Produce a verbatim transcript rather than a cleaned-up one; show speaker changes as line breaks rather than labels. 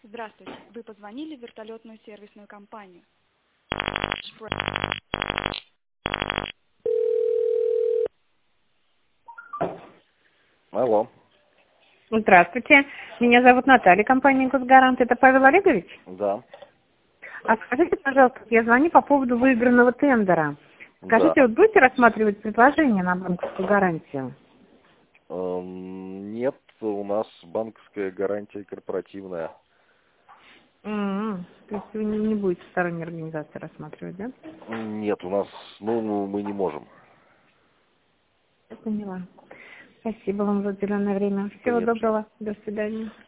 Здравствуйте. Вы позвонили в вертолетную сервисную компанию.
Алло.
Здравствуйте. Меня зовут Наталья, компания «Госгарант». Это Павел Олегович?
Да.
А скажите, пожалуйста, я звоню по поводу выигранного тендера.
Да.
Скажите, вот будете рассматривать предложение на банковскую гарантию?
Эм, Нет, у нас банковская гарантия корпоративная.
М-м. То есть вы не, не будете сторонней организации рассматривать, да?
Нет, у нас, ну, мы не можем.
Я поняла. Спасибо вам за уделенное время. Всего
Конечно.
доброго. До свидания.